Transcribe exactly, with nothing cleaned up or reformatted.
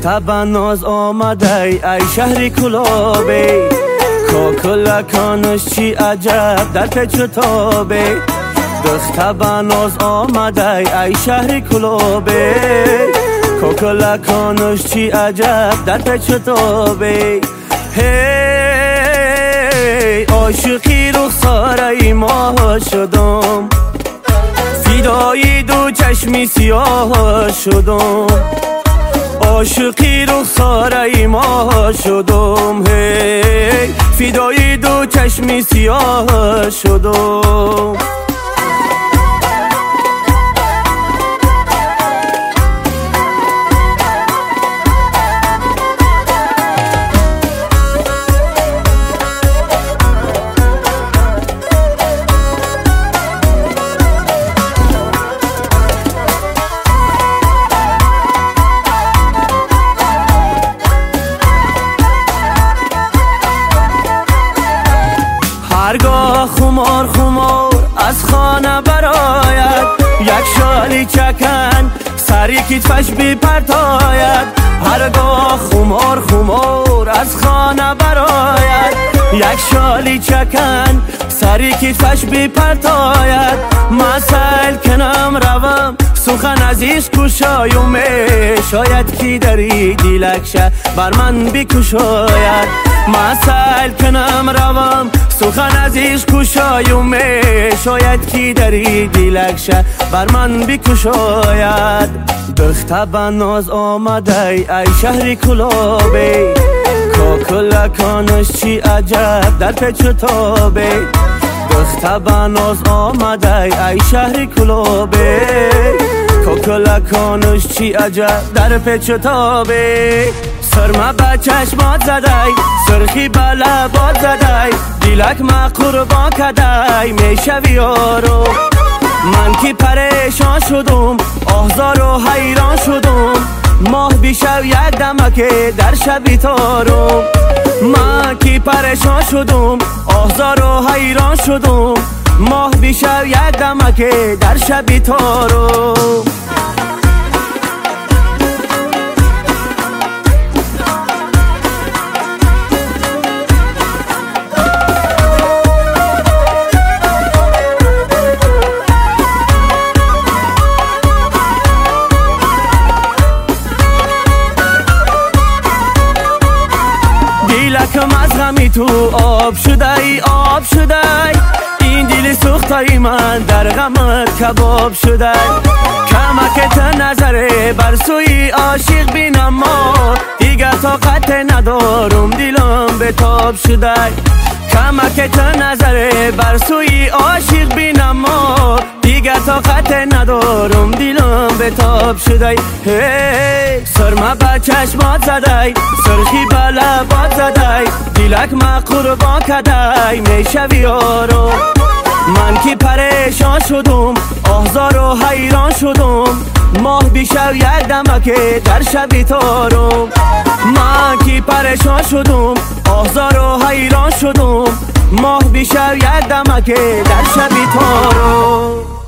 دختر بناز آمده ای شهری کلابه، کاکلکانش چی عجب در پیچ و تابه. دختر بناز آمده ای شهری کلابه، کاکلکانش چی عجب در پیچ و تابه. هی عاشقی رخساره ماه شدم، فدای دو چشمی سیاه شدم. عاشقی رخساره ماه شدم، هی فدای دو چشمی سیاه شدم. هرگاه خمار خمار از خانه براید، یک شالی چکن سری کتفش بی پرتاید. هرگاه خمار خمار از خانه براید، یک شالی چکن سری کتفش بی پرتاید. مسائل کنم روم سخن عزیز کشایم، شاید کی دری دیلکشه بر من بکشاید. مسائل کنم روم سخن عزیز کشایم، شاید کی دری دیلکشه بر من بکشاید. دختر بناز آمده ای شهری کلابه، کاکلکانش چی عجب در پیچ و تابه. دختر بناز آمده ای شهری کلابه، کاکلکانش چی عجب در پیچ و تابه. سرمه به چشمات زدی، سرخی به لبات زدی، دیلک ما قربان کدی میشوی یارو. من کی پریشان شدم، آزار و حیران شدم، ماه بیشو یک دمکه در شبی تارم. من کی پریشان شدم، آزار و حیران شدم، ماه بیشو یک دمکه در شبی تارم. دیلکم از غمی تو آب شده ای آب شده ای، این دل سوخته من در غمت کباب شده ای. کمکت نظره بر سوی عاشق بینم ما، دیگر طاقت ندارم دلم به تاب شده ای. کمکت نظره بر سوی عاشق بینم ما، دیگر طاقت ندارم دلم به تاب شده ای. هی سرمه به چشمات زدی، سرخی به لبات زدی، دیلک ما قربان کدی میشوی یارو. من کی پریشان شدم، آزار و حیران شدم، ماه بیشو یک دمکه در شبی تارم. من کی پریشان شدم، آزار و حیران شدم، ماه بیشو یک دمکه در شبی تارم.